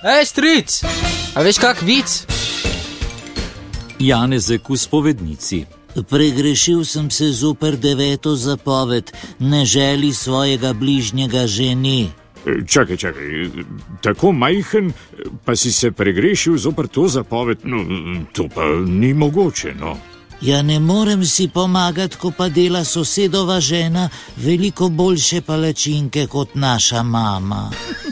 Stric, a veš kak vic? Janezek v spovednici. Pregrešil sem se zoper 9. zapoved, ne želi svojega bližnjega ženi. Čakaj, tako majhen, pa si se pregrešil zoper to zapoved, no, to pa ni mogoče, no. Ja, ne morem si pomagati, ko pa dela sosedova žena veliko boljše palačinke kot naša mama.